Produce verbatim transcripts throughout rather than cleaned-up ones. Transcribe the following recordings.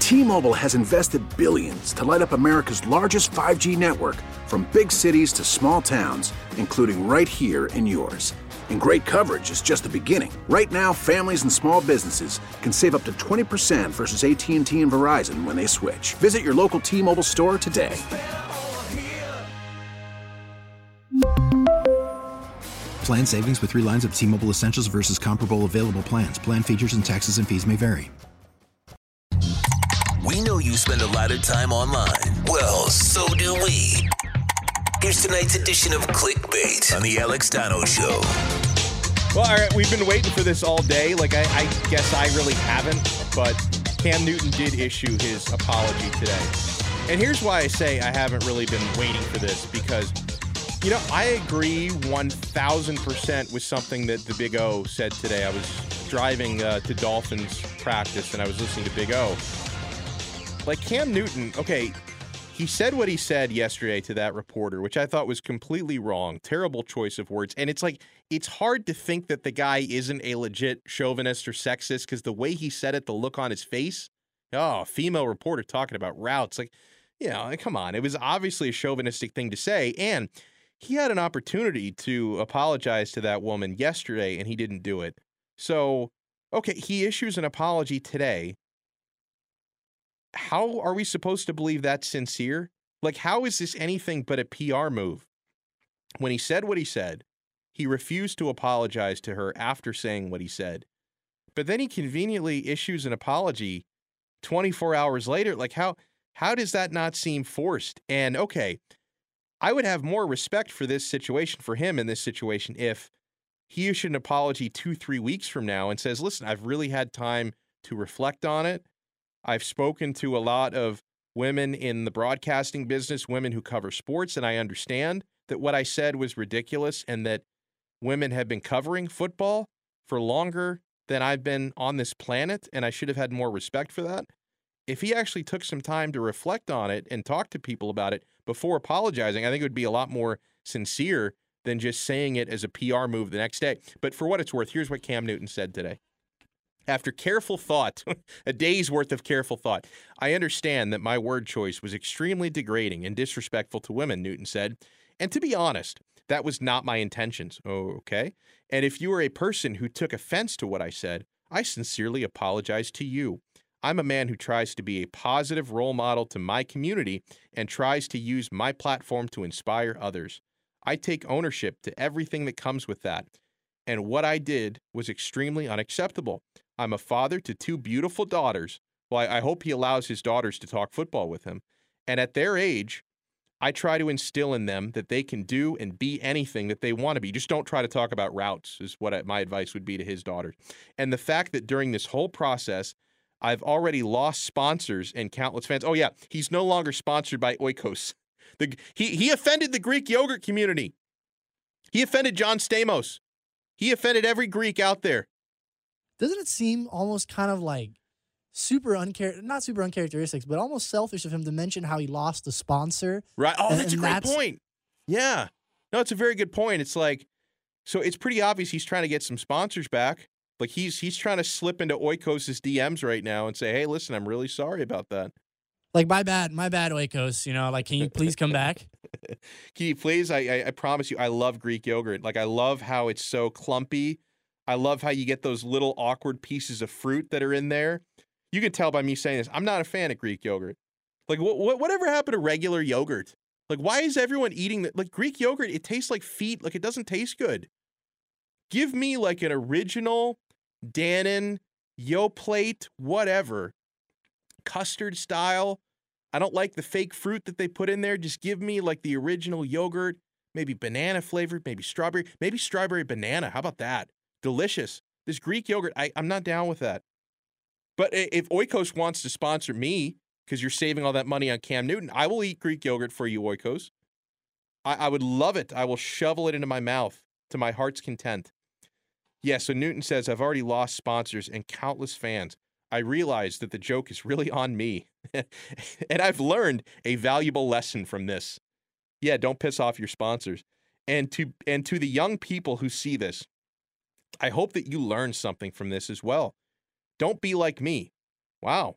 T-Mobile has invested billions to light up America's largest five G network, from big cities to small towns, including right here in yours. And great coverage is just the beginning. Right now, families and small businesses can save up to twenty percent versus A T and T and Verizon when they switch. Visit your local T-Mobile store today. Plan savings with three lines of T-Mobile Essentials versus comparable available plans. Plan features and taxes and fees may vary. We know you spend a lot of time online. Well, so do we. Here's tonight's edition of Clickbait on the Alex Donno Show. Well, all right, we've been waiting for this all day. Like, I, I guess I really haven't, but Cam Newton did issue his apology today. And here's why I say I haven't really been waiting for this, because, you know, I agree one thousand percent with something that the Big O said today. I was driving uh, to Dolphins practice, and I was listening to Big O. Like, Cam Newton, okay, he said what he said yesterday to that reporter, which I thought was completely wrong. Terrible choice of words. And it's like, it's hard to think that the guy isn't a legit chauvinist or sexist, because the way he said it, the look on his face, oh, female reporter talking about routes. Like, you know, come on. It was obviously a chauvinistic thing to say. And he had an opportunity to apologize to that woman yesterday, and he didn't do it. So, okay, he issues an apology today. How are we supposed to believe that's sincere? Like, how is this anything but a P R move? When he said what he said, he refused to apologize to her after saying what he said. But then he conveniently issues an apology twenty-four hours later. Like, how how does that not seem forced? And, okay, I would have more respect for this situation, for him in this situation, if he issued an apology two, three weeks from now and says, listen, I've really had time to reflect on it. I've spoken to a lot of women in the broadcasting business, women who cover sports, and I understand that what I said was ridiculous and that women have been covering football for longer than I've been on this planet, and I should have had more respect for that. If he actually took some time to reflect on it and talk to people about it before apologizing, I think it would be a lot more sincere than just saying it as a P R move the next day. But for what it's worth, here's what Cam Newton said today. After careful thought, a day's worth of careful thought, I understand that my word choice was extremely degrading and disrespectful to women, Newton said. And to be honest, that was not my intentions. Oh, okay. And if you are a person who took offense to what I said, I sincerely apologize to you. I'm a man who tries to be a positive role model to my community and tries to use my platform to inspire others. I take ownership to everything that comes with that. And what I did was extremely unacceptable. I'm a father to two beautiful daughters. Well, I, I hope he allows his daughters to talk football with him. And at their age, I try to instill in them that they can do and be anything that they want to be. Just don't try to talk about routes, is what I, my advice would be to his daughters. And the fact that during this whole process, I've already lost sponsors and countless fans. Oh, yeah, he's no longer sponsored by Oikos. The, he, he offended the Greek yogurt community. He offended John Stamos. He offended every Greek out there. Doesn't it seem almost kind of like super unchar- not super uncharacteristic, but almost selfish of him to mention how he lost the sponsor? Right. Oh, and, that's and a great that's... point. Yeah. No, it's a very good point. It's like, so it's pretty obvious he's trying to get some sponsors back. Like he's he's trying to slip into Oikos' D Ms right now and say, hey, listen, I'm really sorry about that. Like, my bad, my bad, Oikos. You know, like, can you please come back? Can you please? I, I I promise you, I love Greek yogurt. Like, I love how it's so clumpy. I love how you get those little awkward pieces of fruit that are in there. You can tell by me saying this, I'm not a fan of Greek yogurt. Like, what, what whatever happened to regular yogurt? Like, why is everyone eating that? Like, Greek yogurt, it tastes like feet. Like, it doesn't taste good. Give me, like, an original Dannon, Yoplait, whatever, custard style. I don't like the fake fruit that they put in there. Just give me, like, the original yogurt, maybe banana flavored, maybe strawberry, maybe strawberry banana. How about that? Delicious. This Greek yogurt, I, I'm not down with that. But if Oikos wants to sponsor me, because you're saving all that money on Cam Newton, I will eat Greek yogurt for you, Oikos. I, I would love it. I will shovel it into my mouth to my heart's content. Yeah, so Newton says, I've already lost sponsors and countless fans. I realize that the joke is really on me. And I've learned a valuable lesson from this. Yeah, don't piss off your sponsors. And to and to the young people who see this, I hope that you learn something from this as well. Don't be like me. Wow.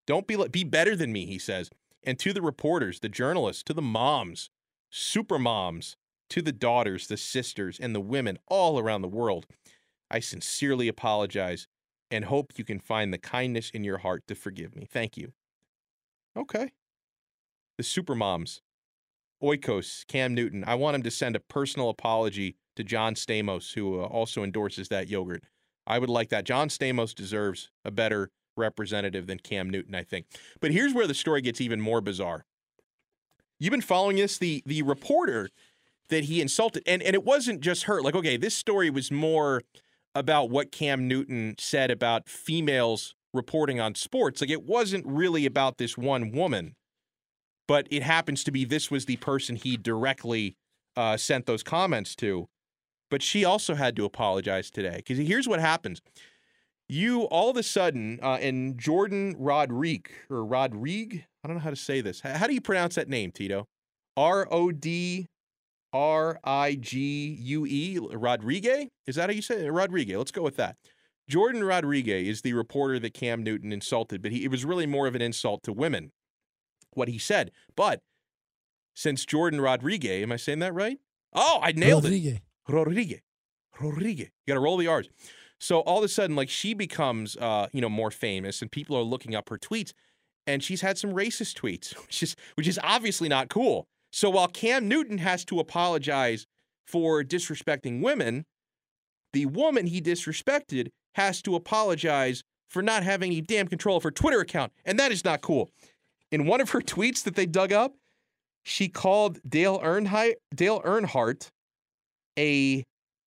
Don't be be better than me, he says. And to the reporters, the journalists, to the moms, super moms, to the daughters, the sisters, and the women all around the world, I sincerely apologize and hope you can find the kindness in your heart to forgive me. Thank you. Okay. The super moms. Oikos, Cam Newton. I want him to send a personal apology to John Stamos, who uh, also endorses that yogurt. I would like that. John Stamos deserves a better representative than Cam Newton, I think. But here's where the story gets even more bizarre. You've been following this, the the reporter that he insulted, and, and it wasn't just her. Like, okay, this story was more about what Cam Newton said about females reporting on sports. Like, it wasn't really about this one woman, but it happens to be this was the person he directly uh, sent those comments to. But she also had to apologize today, because here's what happens. You, all of a sudden, uh, and Jordan Rodrigue, or Rodrigue, I don't know how to say this. How do you pronounce that name, Tito? R O D R I G U E, Rodrigue? Is that how you say it? Rodrigue, let's go with that. Jordan Rodrigue is the reporter that Cam Newton insulted, but he, it was really more of an insult to women, what he said. But since Jordan Rodrigue, am I saying that right? Oh, I nailed Rodrigue. it. Rodrigue. Rodrigue. You got to roll the R's. So all of a sudden, like, she becomes, uh, you know, more famous, and people are looking up her tweets, and she's had some racist tweets, which is which is obviously not cool. So while Cam Newton has to apologize for disrespecting women, the woman he disrespected has to apologize for not having any damn control of her Twitter account, and that is not cool. In one of her tweets that they dug up, she called Dale Earnhardt, Dale Earnhardt a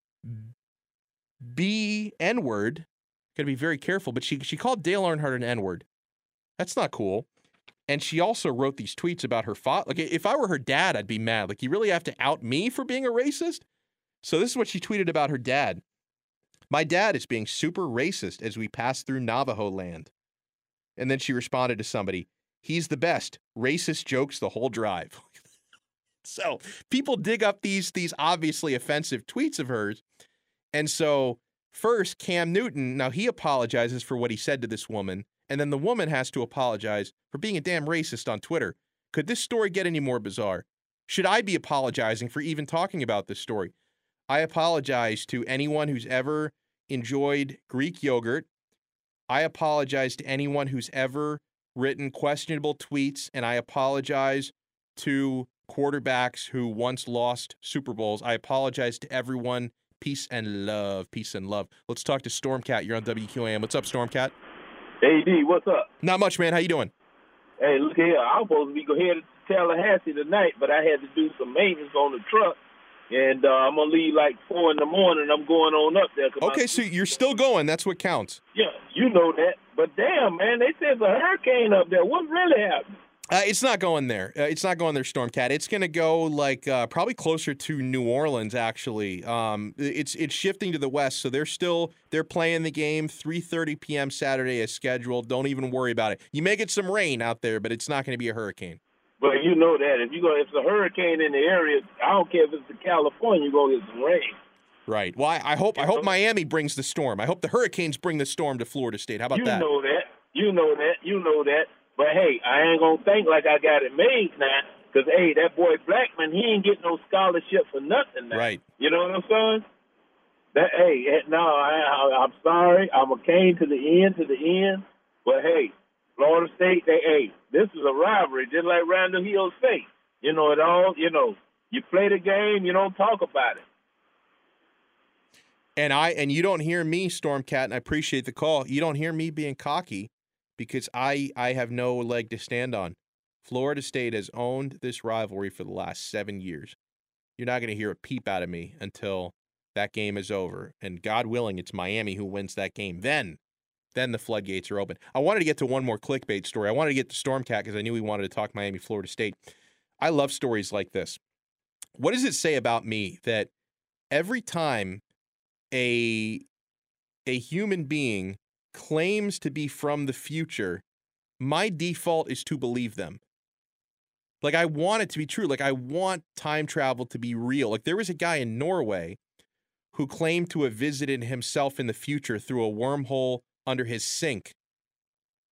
B N-word. Gotta be very careful, but she she called Dale Earnhardt an N-word. That's not cool. And she also wrote these tweets about her father. Like, if I were her dad, I'd be mad. Like, you really have to out me for being a racist? So this is what she tweeted about her dad. My dad is being super racist as we pass through Navajo land. And then she responded to somebody, he's the best. Racist jokes the whole drive. So people dig up these, these obviously offensive tweets of hers. And so first, Cam Newton, now he apologizes for what he said to this woman. And then the woman has to apologize for being a damn racist on Twitter. Could this story get any more bizarre? Should I be apologizing for even talking about this story? I apologize to anyone who's ever enjoyed Greek yogurt. I apologize to anyone who's ever written questionable tweets, and I apologize to quarterbacks who once lost Super Bowls. I apologize to everyone. Peace and love. Peace and love. Let's talk to Stormcat. You're on W Q A M. What's up, Stormcat? Hey, D, what's up? Not much, man. How you doing? Hey, look here. I was supposed to be going to Tallahassee tonight, but I had to do some maintenance on the truck, and uh, I'm going to leave like four in the morning. I'm going on up there. Okay, so you're still going. That's what counts. Yeah, you know that. But damn, man, they said there's a hurricane up there. What's really happening? Uh, it's not going there. Uh, it's not going there, Stormcat. It's going to go like uh, probably closer to New Orleans. Actually, um, it's it's shifting to the west, so they're still they're playing the game three thirty p.m. Saturday as scheduled. Don't even worry about it. You may get some rain out there, but it's not going to be a hurricane. But you know that if you go, if it's a hurricane in the area, I don't care if it's in California, you're going to get some rain. Right. Well, I, I hope I hope Miami brings the storm. I hope the Hurricanes bring the storm to Florida State. How about you that? You know that. You know that. You know that. But, hey, I ain't going to think like I got it made now because, hey, that boy Blackman, he ain't getting no scholarship for nothing now. Right. You know what I'm saying? That, hey, no, I, I, I'm sorry. I'm a cane to the end, to the end. But, hey, Florida State, they, hey, this is a rivalry, just like Randall Hill State. You know, it all, you know, you play the game, you don't talk about it. And I and you don't hear me, Stormcat, and I appreciate the call. You don't hear me being cocky. Because I, I have no leg to stand on. Florida State has owned this rivalry for the last seven years. You're not going to hear a peep out of me until that game is over. And God willing, it's Miami who wins that game. Then, then the floodgates are open. I wanted to get to one more clickbait story. I wanted to get to Stormcat because I knew he wanted to talk Miami, Florida State. I love stories like this. What does it say about me that every time a, a human being claims to be from the future, my default is to believe them? Like, I want it to be true. Like, I want time travel to be real. Like, there was a guy in Norway who claimed to have visited himself in the future through a wormhole under his sink.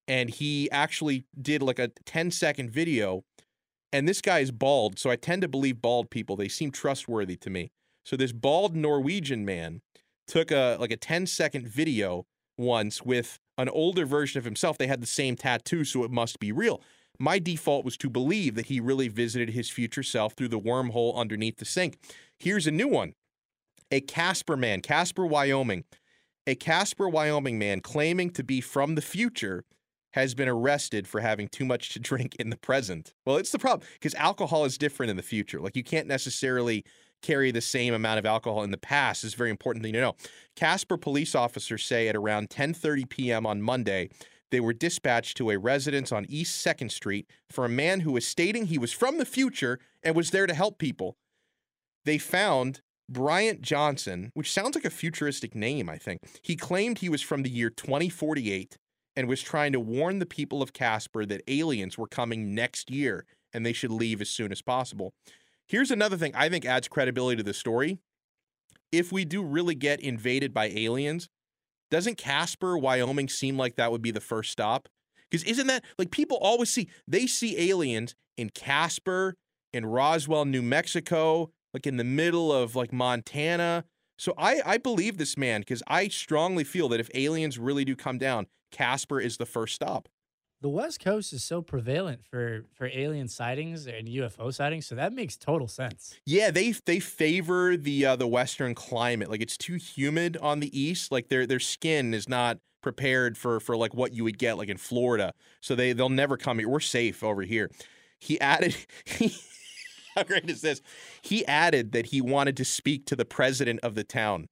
and he actually did like a ten second video. And this guy is bald, so I tend to believe bald people. They seem trustworthy to me. So this bald Norwegian man took a like a ten second video once with an older version of himself. They had the same tattoo, so it must be real. My default was to believe that he really visited his future self through the wormhole underneath the sink. Here's a new one. A Casper man, Casper, Wyoming. A Casper, Wyoming man claiming to be from the future has been arrested for having too much to drink in the present. Well, it's the problem, because alcohol is different in the future. Like, you can't necessarily carry the same amount of alcohol in the past. It's a very important thing to know. Casper police officers say at around ten thirty p.m. on Monday, they were dispatched to a residence on East second Street for a man who was stating he was from the future and was there to help people. They found Bryant Johnson, which sounds like a futuristic name, I think. He claimed he was from the year twenty forty-eight and was trying to warn the people of Casper that aliens were coming next year and they should leave as soon as possible. Here's another thing I think adds credibility to the story. If we do really get invaded by aliens, doesn't Casper, Wyoming seem like that would be the first stop? Because isn't that, like, people always see, they see aliens in Casper, in Roswell, New Mexico, like in the middle of like Montana. So I, I believe this man, because I strongly feel that if aliens really do come down, Casper is the first stop. The West Coast is so prevalent for, for alien sightings and U F O sightings, so that makes total sense. Yeah, they they favor the uh, the Western climate. Like, it's too humid on the East. Like, their their skin is not prepared for for like what you would get like in Florida. So they they'll never come here. We're safe over here. He added. He, how great is this? He added that he wanted to speak to the president of the town.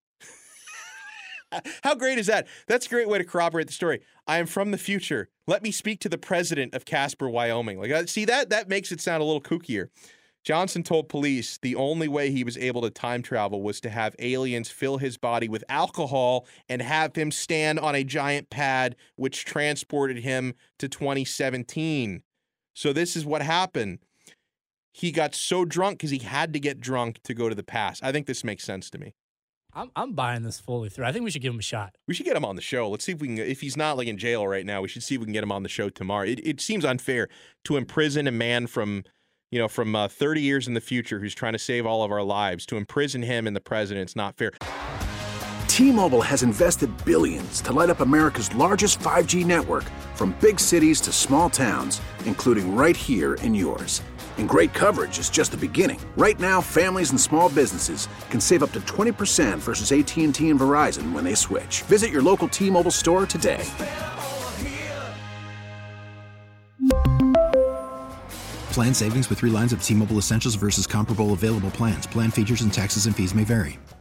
How great is that? That's a great way to corroborate the story. I am from the future. Let me speak to the president of Casper, Wyoming. Like, see, that that makes it sound a little kookier. Johnson told police the only way he was able to time travel was to have aliens fill his body with alcohol and have him stand on a giant pad, which transported him to twenty seventeen. So this is what happened. He got so drunk because he had to get drunk to go to the past. I think this makes sense to me. I'm I'm buying this fully through. I think we should give him a shot. We should get him on the show. Let's see if we can, if he's not like in jail right now, we should see if we can get him on the show tomorrow. It it seems unfair to imprison a man from, you know, from uh, thirty years in the future who's trying to save all of our lives. To imprison him and the president, it's not fair. T-Mobile has invested billions to light up America's largest five G network, from big cities to small towns, including right here in yours. And great coverage is just the beginning. Right now, families and small businesses can save up to twenty percent versus A T and T and Verizon when they switch. Visit your local T-Mobile store today. Plan savings with three lines of T-Mobile Essentials versus comparable available plans. Plan features and taxes and fees may vary.